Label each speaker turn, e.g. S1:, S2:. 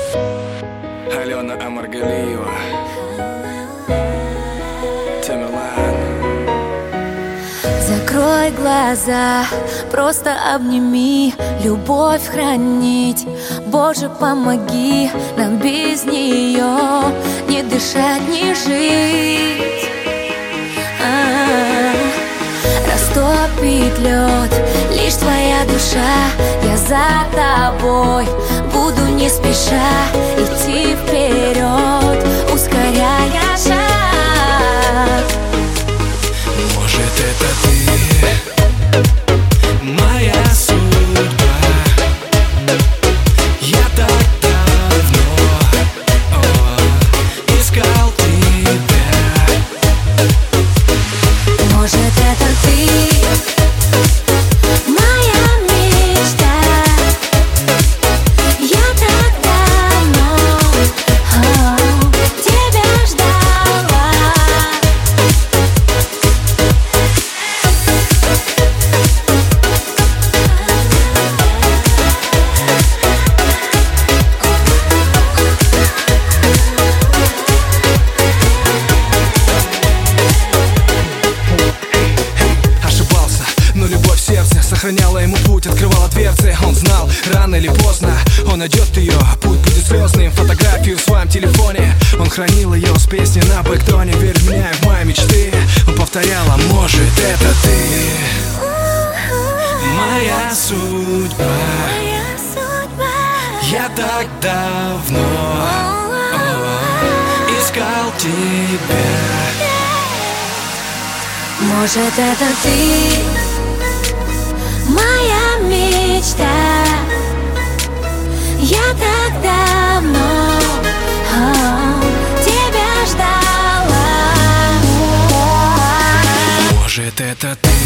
S1: Алена Омаргалиева, Тамерлан.
S2: Закрой глаза, просто обними, любовь хранить. Боже, помоги нам без нее не дышать, не жить. Растопит лед лишь твоя душа. Я за тобой буду не спеша идти вперед, ускоряя шаг.
S1: Может, это ты, моя судьба. Я так давно искал тебя.
S2: Может, это ты, моя мечта. Я так давно тебя ждала.
S1: Ошибался, но любовь в сердце сохраняла ему путь, открывала дверцы. Он знал, рано или поздно он найдет ее. Путь будет слезным, фотографию в своем телефоне он хранил ее с песней на бэктоне. Верь в меня и в мои мечты, он повторяла: может, это ты, моя судьба. Я так давно искал тебя.
S2: Может, это ты, моя мечта. Я так давно тебя ждала.
S1: Может, это ты,